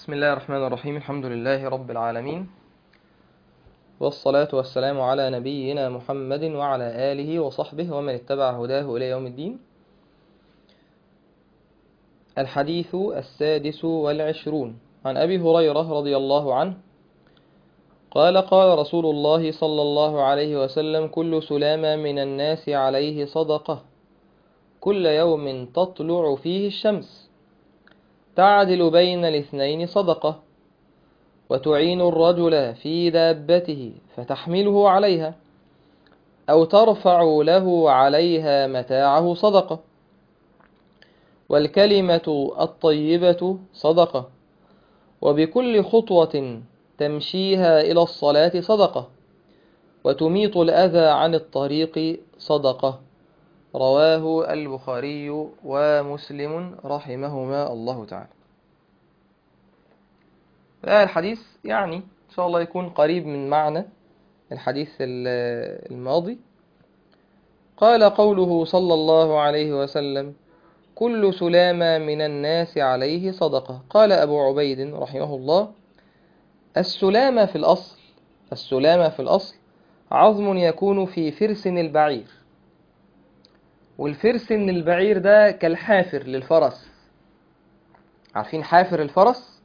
بسم الله الرحمن الرحيم. الحمد لله رب العالمين، والصلاة والسلام على نبينا محمد وعلى آله وصحبه ومن اتبع هداه إلى يوم الدين. الحديث 26 عن أبي هريرة رضي الله عنه قال: قال رسول الله صلى الله عليه وسلم: كل سلامة من الناس عليه صدقة، كل يوم تطلع فيه الشمس، تعدل بين الاثنين صدقة، وتعين الرجل في دابته فتحمله عليها أو ترفع له عليها متاعه صدقة، والكلمة الطيبة صدقة، وبكل خطوة تمشيها إلى الصلاة صدقة، وتميط الأذى عن الطريق صدقة. رواه البخاري ومسلم رحمهما الله تعالى. الحديث يعني إن شاء الله يكون قريب من معنى الحديث الماضي. قال قوله صلى الله عليه وسلم: كل سلامة من الناس عليه صدقة. قال أبو عبيد رحمه الله: السلامة في الأصل عظم يكون في فرسن البعير، والفرسن البعير ده كالحافر للفرس. عارفين حافر الفرس؟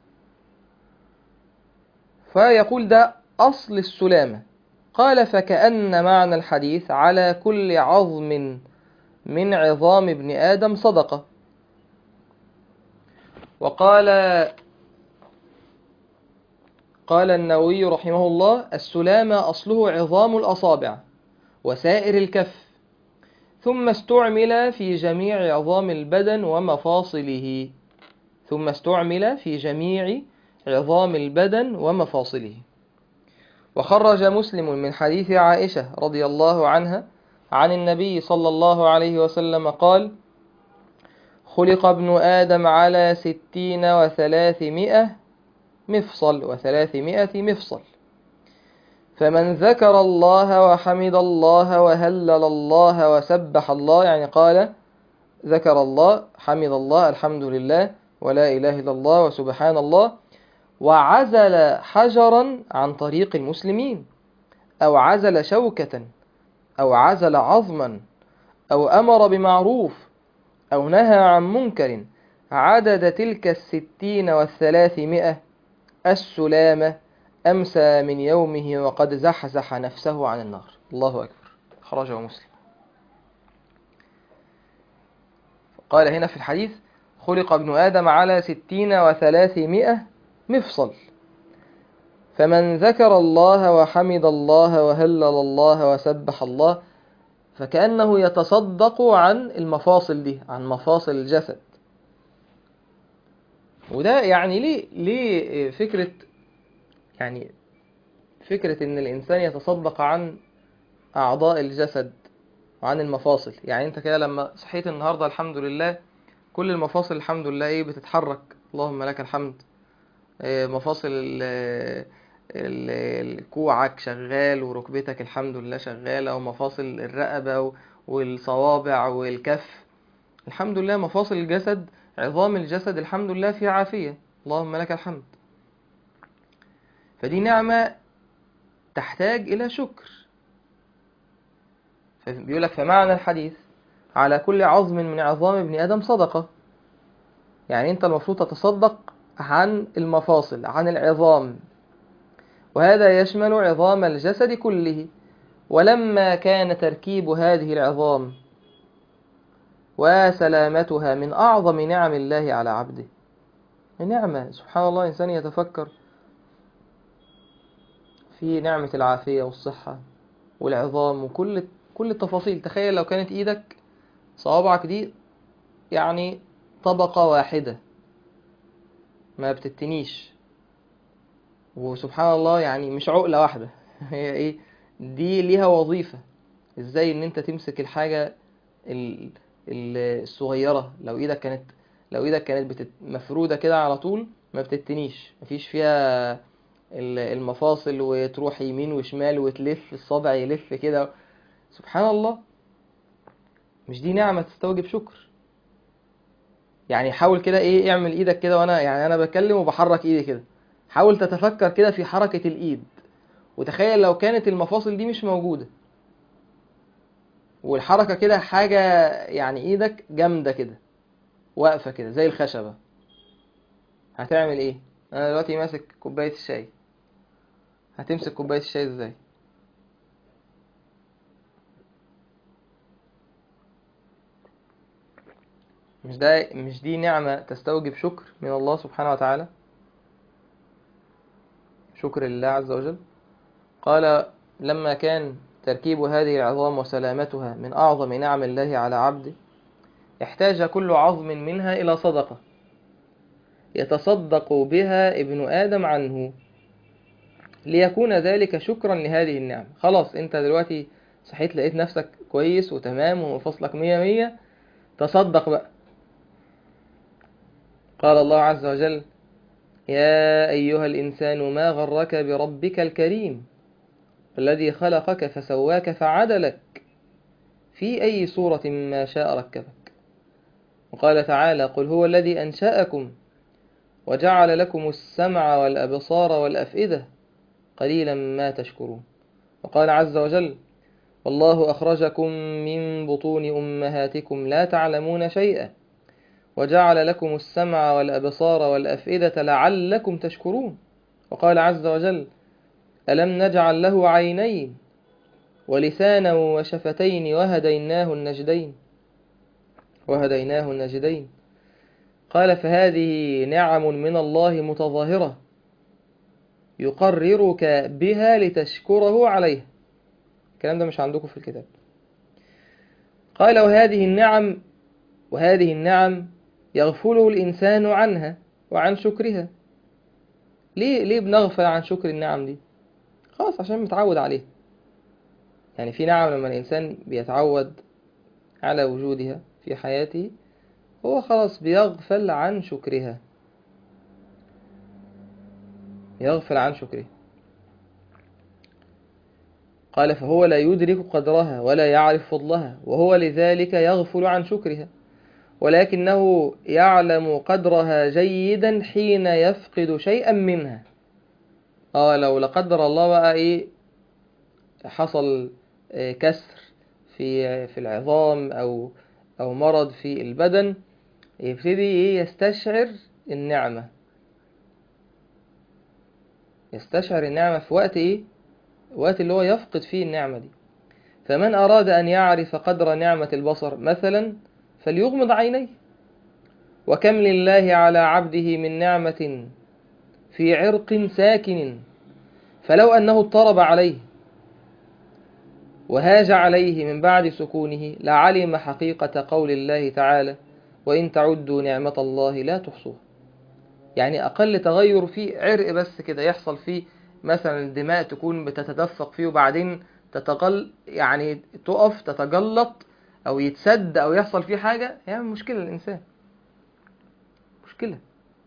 فيقول ده أصل السلامة. قال: فكأن معنى الحديث على كل عظم من عظام ابن آدم صدقة. قال النووي رحمه الله: السلامة أصله عظام الأصابع وسائر الكف، ثم استعمل في جميع عظام البدن ومفاصله. وخرج مسلم من حديث عائشة رضي الله عنها عن النبي صلى الله عليه وسلم قال: خلق ابن آدم على 300 مفصل، فمن ذكر الله وحمد الله وهلل الله وسبح الله، يعني قال ذكر الله، حمد الله، الحمد لله، ولا إله إلا الله، وسبحان الله، وعزل حجرا عن طريق المسلمين، أو عزل شوكة، أو عزل عظما، أو أمر بمعروف، أو نهى عن منكر، عدد تلك 60 و300 السلامة، أمسى من يومه وقد زحزح نفسه عن النار. الله أكبر. خرجه مسلم. قال هنا في الحديث: خلق ابن آدم على 60 و300 مفصل، فمن ذكر الله وحمد الله وهلل الله وسبح الله، فكأنه يتصدق عن المفاصل دي، عن مفاصل الجسد. وده يعني ليه فكرة إن الإنسان يتصدق عن أعضاء الجسد وعن المفاصل. يعني أنت كده لما صحيت النهاردة الحمد لله كل المفاصل الحمد لله بتتحرك، اللهم لك الحمد. مفاصل كوعك شغال، وركبتك الحمد لله شغالة، ومفاصل الرقبة والصوابع والكف الحمد لله. مفاصل الجسد، عظام الجسد الحمد لله في عافية، اللهم لك الحمد. فدي نعمة تحتاج إلى شكر. فبيقول لك: فمعنى الحديث على كل عظم من عظام ابن آدم صدقة. يعني أنت المفروض تتصدق عن المفاصل، عن العظام، وهذا يشمل عظام الجسد كله. ولما كان تركيب هذه العظام وسلامتها من أعظم نعم الله على عبده، نعمة سبحان الله. إنسان يتفكر في نعمة العافية والصحة والعظام وكل التفاصيل. تخيل لو كانت إيدك، صوابعك دي يعني طبقة واحدة ما بتتنيش، وسبحان الله يعني مش عقلة واحدة هي إيه دي؟ ليها وظيفة. إزاي إن أنت تمسك الحاجة الصغيرة؟ لو إيدك كانت مفرودة كده على طول ما بتتنيش، مفيش فيها المفاصل، وتروح يمين وشمال وتلف الصابع يلف كده. سبحان الله، مش دي نعمة تستوجب شكر؟ يعني حاول كده ايه، اعمل ايدك كده، وانا يعني انا بتكلم وبحرك ايدي كده. حاول تتفكر كده في حركة الايد، وتخيل لو كانت المفاصل دي مش موجودة، والحركة كده حاجة، يعني ايدك جامدة كده واقفة كده زي الخشبة، هتعمل ايه؟ انا دلوقتي ماسك كوباية الشاي، هتمسك كوباية الشاي ازاي؟ مش دي نعمة تستوجب شكر من الله سبحانه وتعالى، شكر لله عز وجل. قال: لما كان تركيب هذه العظام وسلامتها من أعظم نعم الله على عبده، احتاج كل عظم منها إلى صدقة يتصدق بها ابن آدم عنه، ليكون ذلك شكرا لهذه النعمة. خلاص انت دلوقتي صحيت لقيت نفسك كويس وتمام ومفصلك مية مية، تصدق بقى. قال الله عز وجل: يا أيها الإنسان ما غرك بربك الكريم الذي خلقك فسواك فعدلك في أي صورة ما شاء ركبك. وقال تعالى: قل هو الذي أنشأكم وجعل لكم السمع والأبصار والأفئدة قليلا ما تشكرون. وقال عز وجل: والله أخرجكم من بطون أمهاتكم لا تعلمون شيئا وجعل لكم السمع والأبصار والأفئدة لعلكم تشكرون. وقال عز وجل: ألم نجعل له عينين ولسانا وشفتين وهديناه النجدين. قال: فهذه نعم من الله متظاهرة يقررك بها لتشكره عليها. الكلام ده مش عندكم في الكتاب. قال: وهذه النعم يغفله الإنسان عنها وعن شكرها. ليه بنغفل عن شكر النعم دي؟ خلاص عشان متعود عليها. يعني في نعم لما الإنسان بيتعود على وجودها في حياته، هو خلاص بيغفل عن شكرها، يغفل عن شكرها. قال: فهو لا يدرك قدرها ولا يعرف فضلها، وهو لذلك يغفل عن شكرها، ولكنه يعلم قدرها جيدا حين يفقد شيئا منها. لو لا قدر الله بقى ايه حصل، كسر في العظام او مرض في البدن، يبتدي ايه يستشعر النعمة، في وقت ايه، وقت اللي هو يفقد فيه النعمة دي. فمن أراد أن يعرف قدر نعمة البصر مثلا فليغمض عينيه. وكم لله على عبده من نعمة في عرق ساكن، فلو أنه اضطرب عليه وهاج عليه من بعد سكونه لعلم حقيقة قول الله تعالى: وإن تعدوا نعمة الله لا تحصوها. يعني أقل تغير في عرق بس كده يحصل فيه، مثلا الدماء تكون بتتدفق فيه وبعدين يعني تقف تتجلط أو يتسد أو يحصل فيه حاجة، يعني مشكلة الإنسان، مشكلة.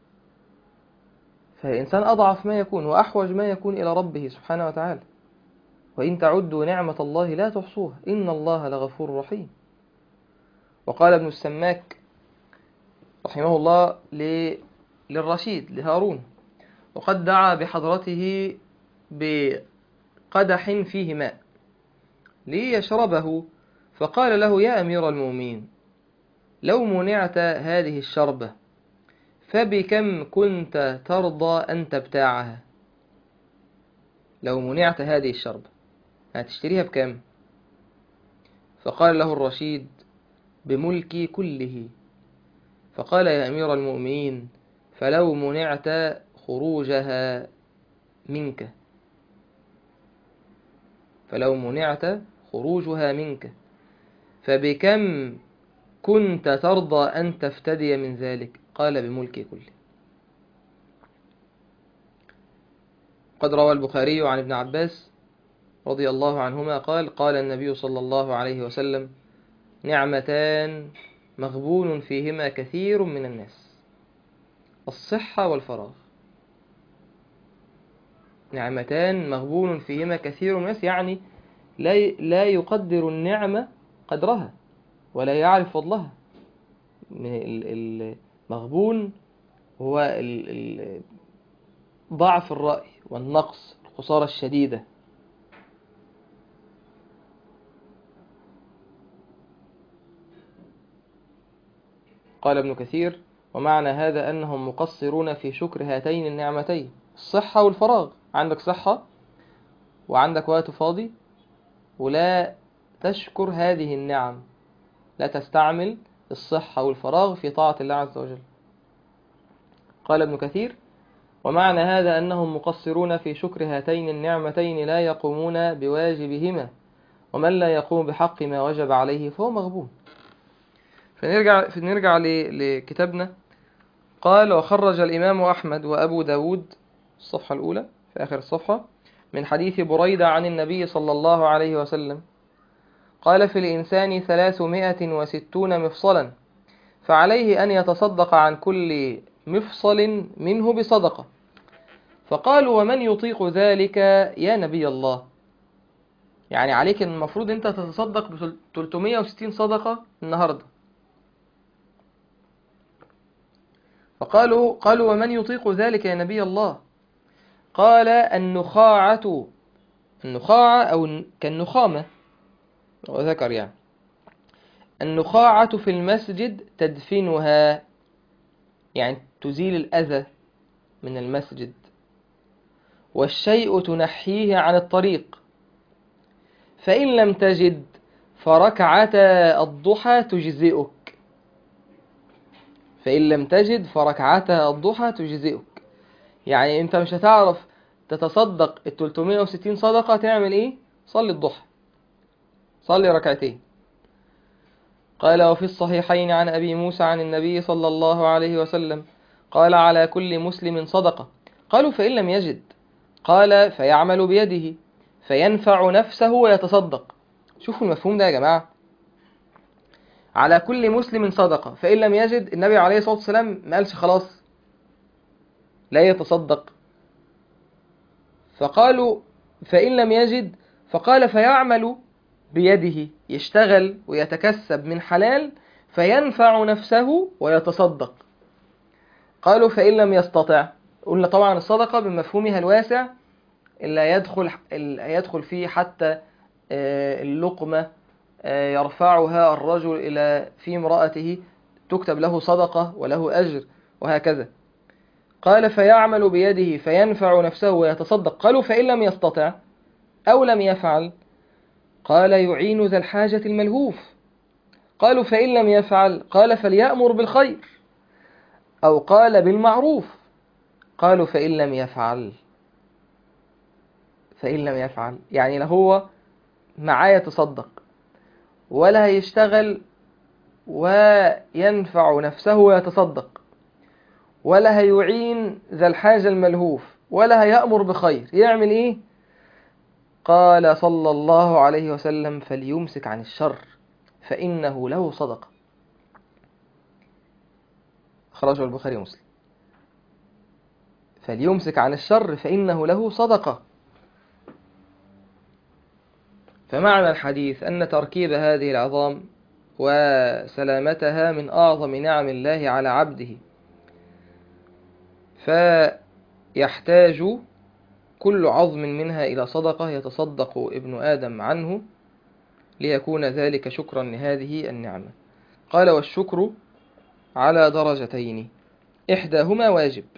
فالإنسان أضعف ما يكون وأحوج ما يكون إلى ربه سبحانه وتعالى. وإن تعدوا نعمة الله لا تحصوها إن الله لغفور رحيم. وقال ابن السماك رحمه الله للرشيد لهارون، وقد دعا بحضرته بقدح فيه ماء ليشربه، فقال له: يا أمير المؤمنين، لو منعت هذه الشربة فبكم كنت ترضى أن تبتاعها؟ لو منعت هذه الشربة هتشتريها بكم؟ فقال له الرشيد: بملكي كله. فقال: يا أمير المؤمنين، فلو منعت خروجها منك فبكم كنت ترضى أن تفتدي من ذلك؟ قال: بملكي كله. قد روى البخاري عن ابن عباس رضي الله عنهما قال: قال النبي صلى الله عليه وسلم: نعمتان مغبون فيهما كثير من الناس، الصحة والفراغ. نعمتان مغبون فيهما كثير من الناس، يعني لا يقدر النعمة قدرها ولا يعرف فضلها. مغبون هو ضعف الرأي والنقص، الخسارة الشديدة. قال ابن كثير: ومعنى هذا أنهم مقصرون في شكر هاتين النعمتين، الصحة والفراغ. عندك صحة وعندك وقت فاضي ولا تشكر هذه النعم، لا تستعمل الصحة والفراغ في طاعة الله عز وجل. قال ابن كثير: ومعنى هذا أنهم مقصرون في شكر هاتين النعمتين لا يقومون بواجبهما، ومن لا يقوم بحق ما وجب عليه فهو مغبون. فنرجع لكتابنا. قال: وخرج الإمام أحمد وأبو داود، الصفحة الأولى في آخر الصفحة، من حديث بريدة عن النبي صلى الله عليه وسلم قال: في الإنسان 360 مفصلا، فعليه أن يتصدق عن كل مفصل منه بصدقة. فقالوا: ومن يطيق ذلك يا نبي الله؟ يعني عليك المفروض أنت تتصدق ب 360 صدقة النهاردة. قالوا: ومن يطيق ذلك يا نبي الله؟ قال: النخاعة أو كالنخامة، وذكر يعني النخاعة في المسجد تدفنها، يعني تزيل الأذى من المسجد، والشيء تنحيه عن الطريق، فإن لم تجد فركعتا الضحى تجزئك. فإن لم تجد فركعتا الضحى تجزئك، يعني أنت مش هتعرف تتصدق 360 صدقة، تعمل إيه؟ صلي الضحى، صلي ركعتين. قال: وفي الصحيحين عن أبي موسى عن النبي صلى الله عليه وسلم قال: على كل مسلم صدقة. قالوا: فإن لم يجد؟ قال: فيعمل بيده فينفع نفسه ويتصدق. شوفوا المفهوم ده يا جماعة، على كل مسلم صدقة. فإن لم يجد، النبي عليه الصلاة والسلام ما قالش خلاص لا يتصدق، فقالوا فإن لم يجد، فقال فيعمل بيده، يشتغل ويتكسب من حلال فينفع نفسه ويتصدق. قالوا: فإن لم يستطع؟ قلنا طبعا الصدقة بمفهومها الواسع اللي يدخل فيه حتى اللقمة يرفعها الرجل إلى في امرأته تكتب له صدقة وله أجر وهكذا. قال: فيعمل بيده فينفع نفسه ويتصدق. قالوا: فإن لم يستطع أو لم يفعل؟ قال: يعين ذا الحاجة الملهوف. قالوا: فإن لم يفعل؟ قال: فليأمر بالخير، أو قال بالمعروف. قالوا: فإن لم يفعل؟ يعني لا هو معاه يتصدق، ولا هيشتغل وينفع نفسه ويتصدق، ولا هيعين ذا الحاجة الملهوف، ولا هيأمر بخير، يعمل إيه؟ قال صلى الله عليه وسلم: فليمسك عن الشر فإنه له صدقة. خرجه البخاري ومسلم. فليمسك عن الشر فإنه له صدقة. فمعنى الحديث أن تركيب هذه العظام وسلامتها من أعظم نعم الله على عبده، فيحتاج كل عظم منها إلى صدقة يتصدق ابن آدم عنه ليكون ذلك شكرا لهذه النعمة. قال: والشكر على درجتين، إحداهما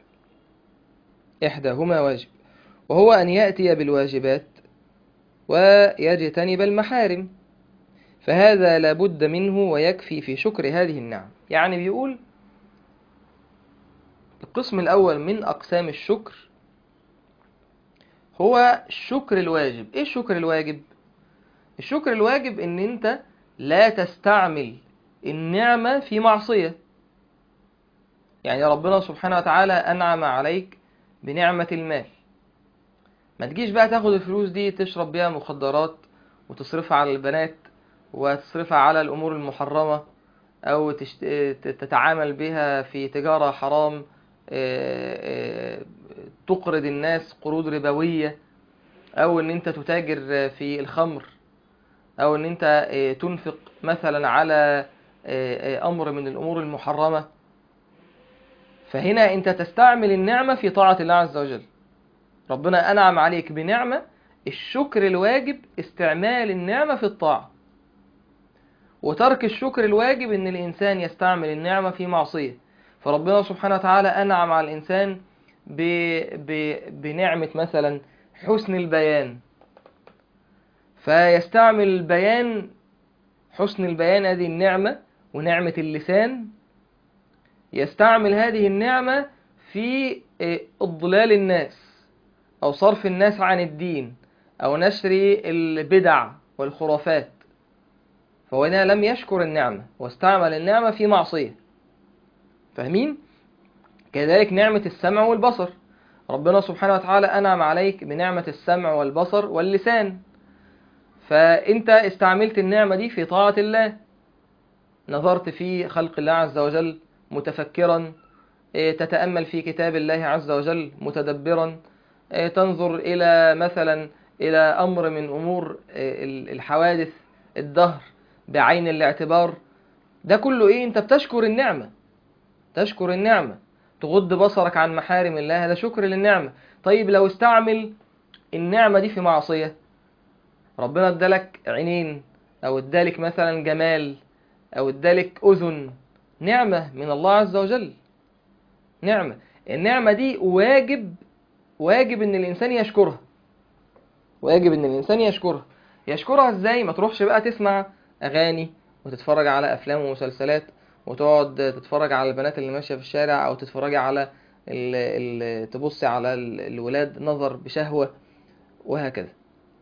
واجب، وهو أن يأتي بالواجبات ويجتنب المحارم، فهذا لا بد منه ويكفي في شكر هذه النعم. يعني بيقول القسم الأول من أقسام الشكر هو الشكر الواجب. إيه الشكر الواجب؟ الشكر الواجب إن أنت لا تستعمل النعمة في معصية. يعني ربنا سبحانه وتعالى أنعم عليك بنعمة المال، ما تجيش بقى تاخد الفلوس دي تشرب بيها مخدرات وتصرفها على البنات وتصرفها على الأمور المحرمة، أو تتعامل بها في تجارة حرام، تقرض الناس قروض ربوية، أو أن أنت تتاجر في الخمر، أو أن أنت تنفق مثلا على أمر من الأمور المحرمة. فهنا أنت تستعمل النعمة في طاعة الله عز وجل. ربنا أنعم عليك بنعمة، الشكر الواجب استعمال النعمة في الطاعة، وترك الشكر الواجب إن الإنسان يستعمل النعمة في معصية. فربنا سبحانه وتعالى أنعم على الإنسان بنعمة مثلا حسن البيان، فيستعمل البيان، حسن البيان هذه النعمة ونعمة اللسان، يستعمل هذه النعمة في إضلال الناس أو صرف الناس عن الدين أو نشر البدع والخرافات. فهو هنا لم يشكر النعمة واستعمل النعمة في معصية. فاهمين؟ كذلك نعمة السمع والبصر، ربنا سبحانه وتعالى أنعم عليك بنعمة السمع والبصر واللسان، فأنت استعملت النعمة دي في طاعة الله، نظرت في خلق الله عز وجل متفكرا، تتأمل في كتاب الله عز وجل متدبرا، تنظر إلى مثلا إلى أمر من أمور الحوادث الدهر بعين الاعتبار. ده كله إيه؟ أنت بتشكر النعمة، تشكر النعمة. تغض بصرك عن محارم الله، هذا شكر للنعمة. طيب لو استعمل النعمة دي في معصية، ربنا ادالك عينين أو ادالك مثلا جمال أو ادالك أذن، نعمة من الله عز وجل، نعمة. النعمة دي واجب إن الإنسان يشكرها، واجب إن الإنسان يشكرها. يشكرها إزاي؟ ما تروحش بقى تسمع أغاني وتتفرج على أفلام ومسلسلات وتقعد تتفرج على البنات اللي ماشية في الشارع، أو تتفرج على تبص على الولاد نظر بشهوة وهكذا.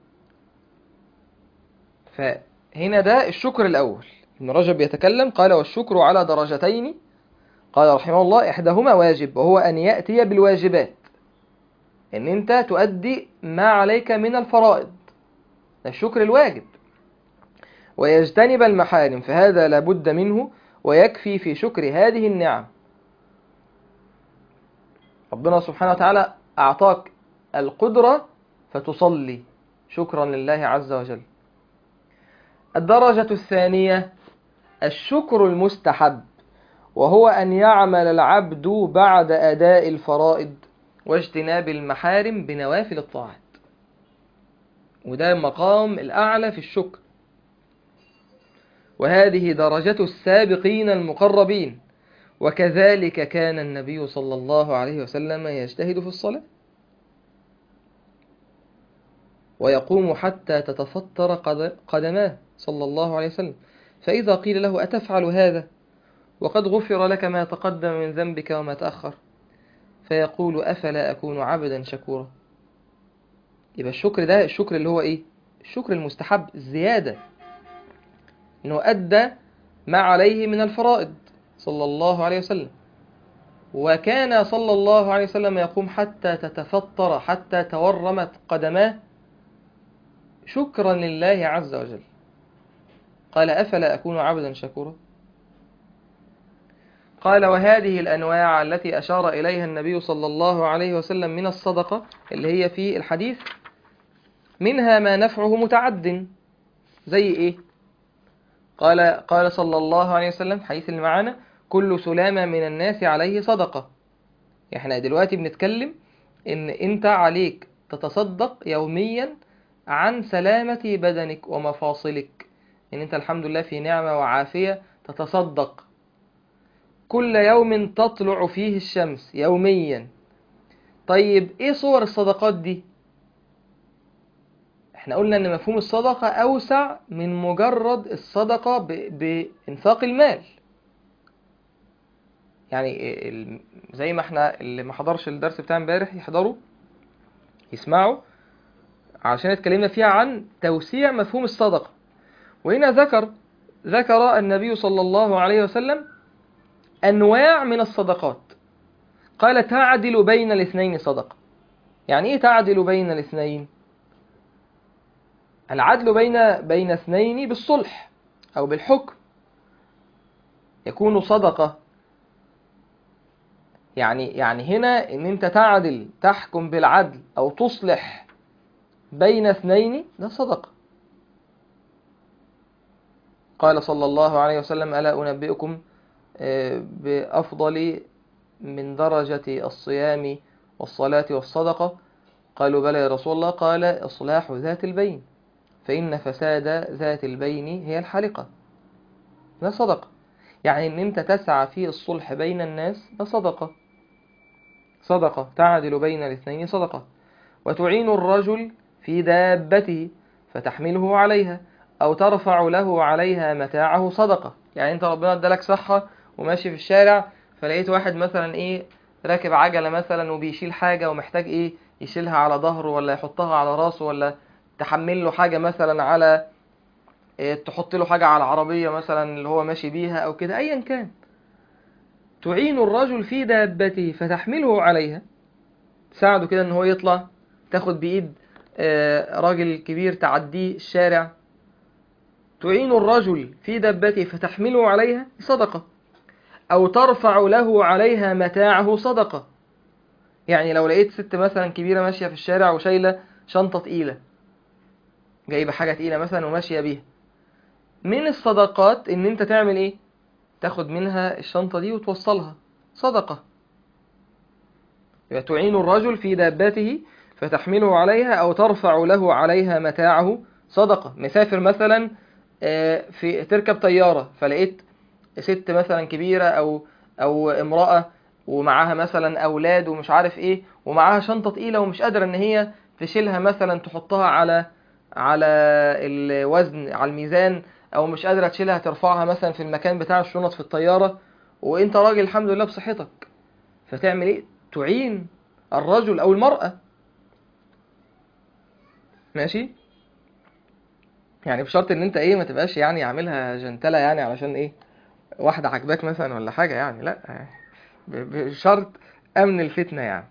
فهنا ده الشكر الأول. ابن رجب يتكلم قال: والشكر على درجتين، قال رحمه الله: إحداهما واجب، وهو أن يأتي بالواجبات، إن أنت تؤدي ما عليك من الفرائض، ده الشكر الواجب، ويجتنب المحارم، فهذا لابد منه، ويكفي في شكر هذه النعم. ربنا سبحانه وتعالى أعطاك القدرة فتصلي شكرا لله عز وجل. الدرجة الثانية الشكر المستحب، وهو أن يعمل العبد بعد أداء الفرائض واجتناب المحارم بنوافل الطاعات، وده المقام الأعلى في الشكر، وهذه درجة السابقين المقربين. وكذلك كان النبي صلى الله عليه وسلم يجتهد في الصلاة ويقوم حتى تتفطر قدماه صلى الله عليه وسلم، فإذا قيل له: أتفعل هذا وقد غفر لك ما تقدم من ذنبك وما تأخر؟ فيقول: أفلا أكون عبدا شكورا. يبقى الشكر ده الشكر اللي هو إيه؟ الشكر المستحب الزيادة، إنه أدى ما عليه من الفرائض صلى الله عليه وسلم. وكان صلى الله عليه وسلم يقوم حتى تتفطر، حتى تورمت قدماه، شكرا لله عز وجل. قال: أفلا أكون عبدا شكورا؟ قال: وهذه الأنواع التي أشار إليها النبي صلى الله عليه وسلم من الصدقة اللي هي في الحديث، منها ما نفعه متعد. زي إيه؟ قال صلى الله عليه وسلم، حديث اللي معانا: كل سلامة من الناس عليه صدقة. احنا دلوقتي بنتكلم ان انت عليك تتصدق يوميا عن سلامة بدنك ومفاصلك، ان انت الحمد لله في نعمة وعافية، تتصدق كل يوم تطلع فيه الشمس يوميا. طيب ايه صور الصدقات دي؟ احنا قلنا ان مفهوم الصدقة اوسع من مجرد الصدقة بانفاق المال. يعني زي ما احنا اللي ما حضرش الدرس بتاع امبارح يحضروا يسمعوا، عشان اتكلمنا فيها عن توسيع مفهوم الصدقة. وهنا ذكر النبي صلى الله عليه وسلم أنواع من الصدقات. قال: تعدل بين الاثنين صدقة. يعني إيه تعدل بين الاثنين؟ العدل بين اثنين بالصلح أو بالحكم يكون صدقة. يعني هنا إن أنت تعدل، تحكم بالعدل أو تصلح بين اثنين، ده صدقة. قال صلى الله عليه وسلم: ألا أنبئكم بأفضل من درجة الصيام والصلاة والصدقة؟ قالوا بلى يا رسول الله. قال إصلاح ذات البين، فإن فساد ذات البين هي الحالقة. ده صدقة، يعني إن أنت تسعى في الصلح بين الناس، ده صدقة. صدقة تعدل بين الاثنين صدقة. وتعين الرجل في دابته فتحمله عليها أو ترفع له عليها متاعه صدقة. يعني أنت ربنا ادالك صحة وماشي في الشارع، فلقيت واحد مثلا إيه راكب عجلة مثلا وبيشيل حاجة ومحتاج إيه يشيلها على ظهره ولا يحطها على راسه، ولا تحمل له حاجة مثلا على تحط له حاجة على العربية مثلا اللي هو ماشي بيها أو كده أيا كان. تعين الرجل في دابته فتحمله عليها، تساعده كده ان هو يطلع، تاخد بإيد راجل كبير تعديه الشارع. تعين الرجل في دابته فتحمله عليها صدقة. أو ترفع له عليها متاعه صدقة. يعني لو لقيت ست مثلا كبيرة ماشية في الشارع وشايلة شنطة تقيلة، جايبة حاجة تقيلة مثلا وماشية بيها، من الصدقات ان انت تعمل ايه؟ تاخد منها الشنطة دي وتوصلها، صدقة. يبقى تعين الرجل في دابته فتحمله عليها أو ترفع له عليها متاعه صدقة. مسافر مثلا في تركب طيارة، فلقيت ست مثلا كبيرة أو امرأة ومعاها مثلا أولاد ومش عارف إيه، ومعاها شنطة تقيلة ومش قادرة إن هي تشيلها مثلا تحطها على الوزن على الميزان، أو مش قادرة تشيلها ترفعها مثلا في المكان بتاع الشنط في الطيارة، وإنت راجل الحمد لله بصحتك، فتعمل إيه؟ تعين الرجل أو المرأة. ماشي، يعني بشرط ان انت ايه ما تبقاش يعني عاملها جنتلة يعني علشان ايه واحدة عجباك مثلا ولا حاجة، يعني لا، بشرط امن الفتنة يعني.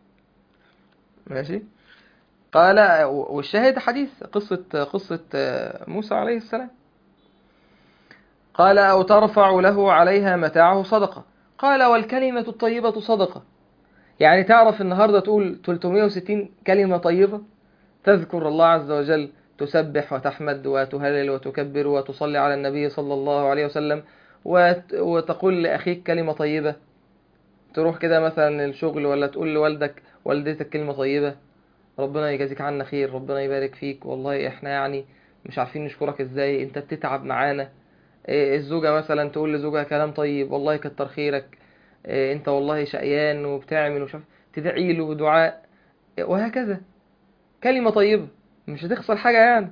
ماشي. قال والشاهد حديث قصة موسى عليه السلام. قال أو ترفع له عليها متاعه صدقة. قال والكلمة الطيبة صدقة. يعني تعرف النهاردة تقول 360 كلمة طيبة، تذكر الله عز وجل، تسبح وتحمد وتهلل وتكبر وتصلي على النبي صلى الله عليه وسلم، وتقول لأخيك كلمة طيبة، تروح كده مثلا الشغل ولا تقول لوالدك والدتك كلمة طيبة، ربنا يجازيك عنا خير، ربنا يبارك فيك، والله احنا يعني مش عارفين نشكرك ازاي، انت بتتعب معانا. الزوجة مثلا تقول لزوجها كلام طيب، والله كتر خيرك، انت والله شقيان وبتعمل وشاف، تدعي له دعاء، وهكذا. كلمة طيبة مش هتخسر حاجة يعني.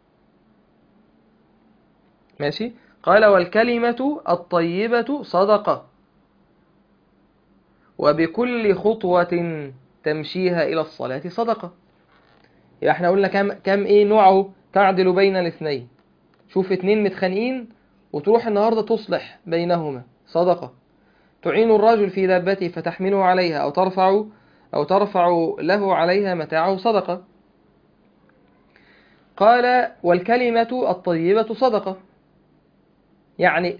ماشي. قال والكلمة الطيبة صدقة، وبكل خطوة تمشيها إلى الصلاة صدقة. يبقى احنا قلنا كم ايه نوعه تعدل بين الاثنين. شوف اتنين متخانقين وتروح النهاردة تصلح بينهما، صدقة. تعين الرجل في دابته فتحمله عليها أو ترفع له عليها متاعه، صدقة. قال والكلمة الطيبة صدقة، يعني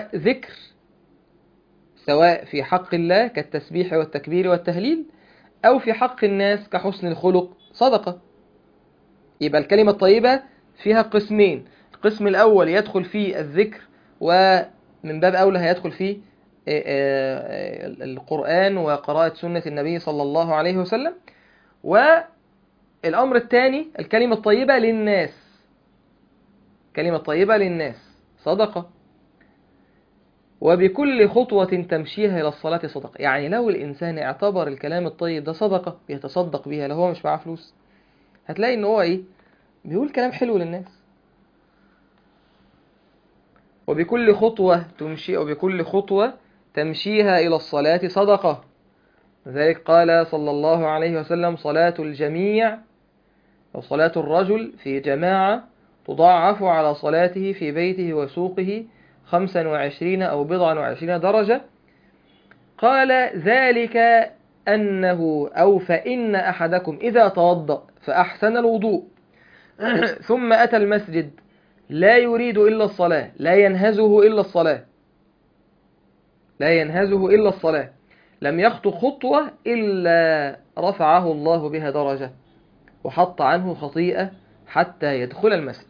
سواء في حق الله كالتسبيح والتكبير والتهليل، أو في حق الناس كحسن الخلق، صدقة. يبقى الكلمة الطيبة فيها قسمين، القسم الأول يدخل فيه الذكر، ومن باب أولى هيدخل فيه القرآن وقراءة سنة النبي صلى الله عليه وسلم. والأمر الثاني الكلمة الطيبة للناس، كلمة طيبة للناس صدقة. وبكل خطوة تمشيها إلى الصلاة صدقة، يعني لو الإنسان اعتبر الكلام الطيب ده صدقة يتصدق بيها لو هو مش معاه فلوس، هتلاقي إن هو إيه بيقول كلام حلو للناس. وبكل خطوة تمشيها إلى الصلاة صدقة. لذلك قال صلى الله عليه وسلم صلاة الجميع أو صلاة الرجل في جماعة تضاعف على صلاته في بيته وسوقه 25 أو 27 درجة. قال ذلك فإن أحدكم إذا توضأ فأحسن الوضوء ثم أتى المسجد لا يريد إلا الصلاة، لا ينهزه إلا الصلاة، لم يخطو خطوة إلا رفعه الله بها درجة وحط عنه خطيئة حتى يدخل المسجد.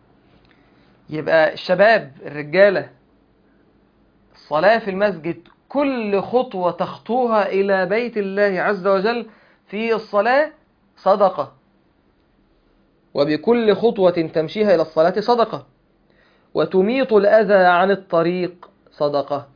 يبقى الشباب الرجالة، الصلاة في المسجد كل خطوة تخطوها إلى بيت الله عز وجل في الصلاة صدقة، وبكل خطوة تمشيها إلى الصلاة صدقة، وتميط الأذى عن الطريق صدقة.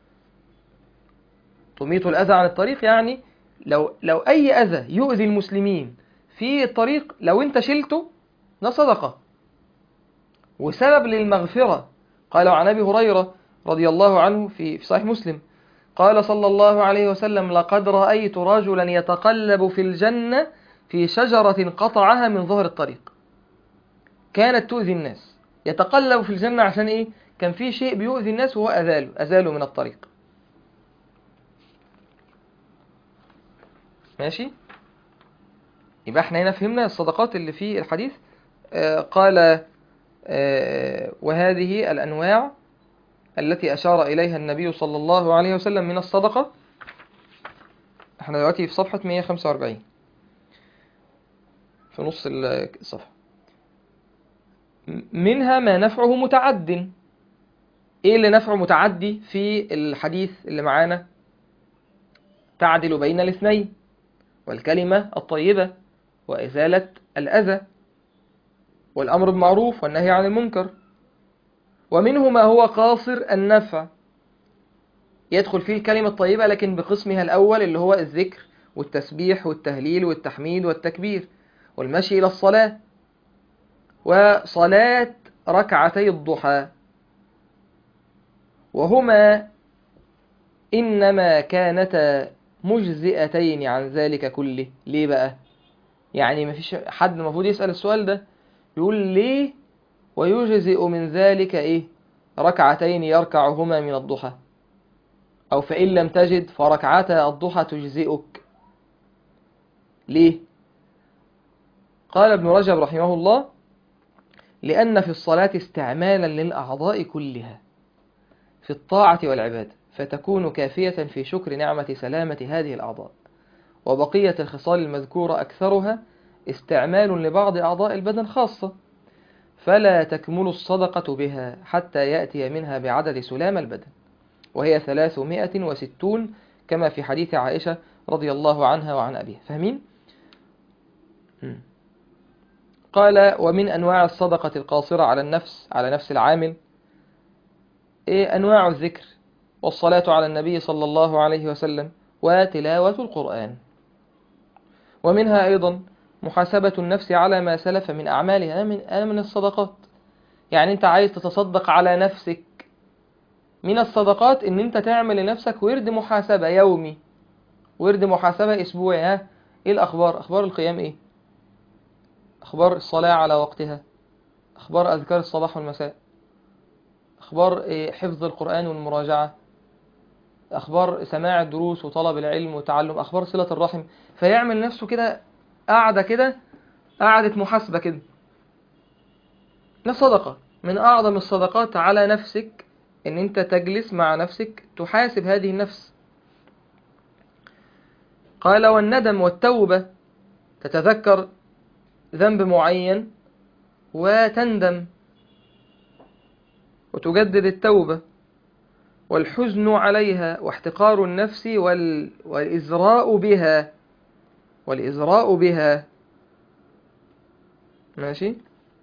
تميط الأذى عن الطريق يعني لو أي أذى يؤذي المسلمين في الطريق، لو أنت شلته ده صدقة وسبب للمغفرة. قال عن أبي هريرة رضي الله عنه في صحيح مسلم قال صلى الله عليه وسلم: لقد رأيت رجلا يتقلب في الجنة في شجرة قطعها من ظهر الطريق، كانت تؤذي الناس، يتقلب في الجنة عشان إيه؟ كان في شيء بيؤذي الناس وهو أزاله من الطريق. ماشي؟ يبقى احنا هنا فهمنا الصدقات اللي في الحديث. قال وهذه الأنواع التي أشار إليها النبي صلى الله عليه وسلم من الصدقة. احنا دلوقتي في صفحة 145 في نص الصفحة. منها ما نفعه متعد. ايه اللي نفعه متعدي في الحديث اللي معانا؟ تعدل بين الاثنين، والكلمة الطيبة، وإزالة الأذى، والأمر بالمعروف والنهي عن المنكر. ومنه ما هو قاصر النفع، يدخل فيه الكلمة الطيبة لكن بقسمها الأول اللي هو الذكر والتسبيح والتهليل والتحميد والتكبير، والمشي إلى الصلاة، وصلاة ركعتي الضحى، وهما إنما كانتا مجزئتين عن ذلك كله. ليه بقى؟ يعني مفيش حد المفروض يسأل السؤال ده، يقول ليه ويجزئ من ذلك إيه؟ ركعتين يركعهما من الضحى، أو فإن لم تجد فركعتا الضحى تجزئك. ليه؟ قال ابن رجب رحمه الله: لأن في الصلاة استعمالا للأعضاء كلها في الطاعة والعبادة، فتكون كافية في شكر نعمة سلامة هذه الأعضاء. وبقية الخصال المذكورة أكثرها استعمال لبعض أعضاء البدن خاصة، فلا تكمل الصدقة بها حتى يأتي منها بعدد سلام البدن، وهي 360 كما في حديث عائشة رضي الله عنها وعن أبيها. فاهمين؟ قال: ومن أنواع الصدقة القاصرة على النفس، على نفس العامل، أنواع الذكر، والصلاة على النبي صلى الله عليه وسلم، وتلاوة القرآن. ومنها أيضا محاسبة النفس على ما سلف من أعمالها من الصدقات. يعني أنت عايز تتصدق على نفسك، من الصدقات إن أنت تعمل لنفسك ورد محاسبة يومي، ورد محاسبة أسبوعي. ها، إيه الأخبار؟ أخبار القيام إيه؟ أخبار الصلاة على وقتها؟ أخبار أذكار الصباح والمساء؟ أخبار حفظ القرآن والمراجعة؟ أخبار سماع الدروس وطلب العلم وتعلم؟ أخبار صلة الرحم؟ فيعمل نفسه كده قاعدة كده، قاعدة محاسبة كده. ده صدقة من أعظم الصدقات على نفسك، إن أنت تجلس مع نفسك تحاسب هذه النفس. قال: والندم والتوبة، تتذكر ذنب معين وتندم وتجدد التوبة. والحزن عليها، واحتقار النفس والإزراء بها، والإزراء بها. ماشي،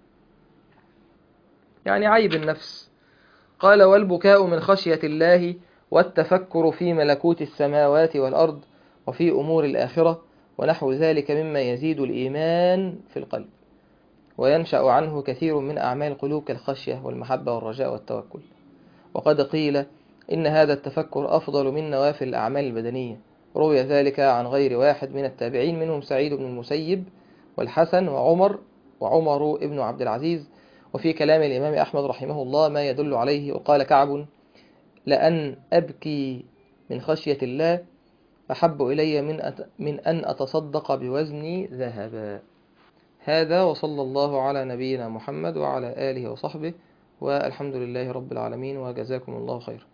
يعني عيب النفس. قال: والبكاء من خشية الله، والتفكر في ملكوت السماوات والأرض وفي أمور الآخرة ونحو ذلك مما يزيد الإيمان في القلب، وينشأ عنه كثير من أعمال القلوب كالخشية والمحبة والرجاء والتوكل. وقد قيل إن هذا التفكر أفضل من نوافل الأعمال البدنية. روي ذلك عن غير واحد من التابعين، منهم سعيد بن المسيب والحسن وعمر ابن عبد العزيز. وفي كلام الإمام أحمد رحمه الله ما يدل عليه. وقال كعب: لأن أبكي من خشية الله أحب إلي من أن أتصدق بوزني ذهبا. هذا، وصلى الله على نبينا محمد وعلى آله وصحبه، والحمد لله رب العالمين، وجزاكم الله خيرا.